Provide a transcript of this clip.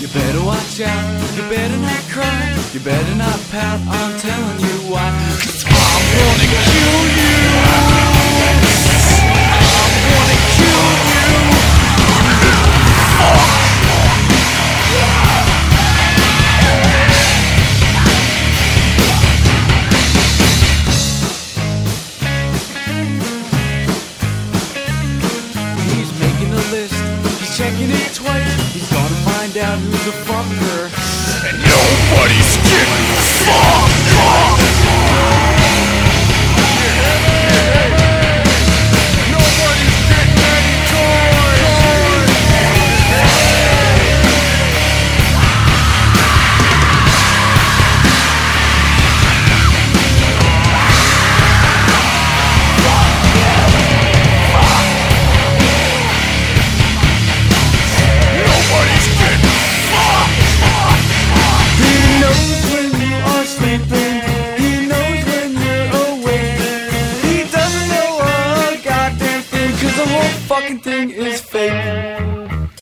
better watch out, you better not cry, you better not pout, I'm telling you why. 'Cause I'm gonna kill you. I'm gonna kill you. He's making a list, he's checking it twice, he's gonna find out who's a fucker. And nobody's getting fucked up. Nobody's getting any toys. Nobody's getting He knows when you are sleeping, he knows when you're awake. He doesn't know a goddamn thing, 'cause the whole fucking thing is fake.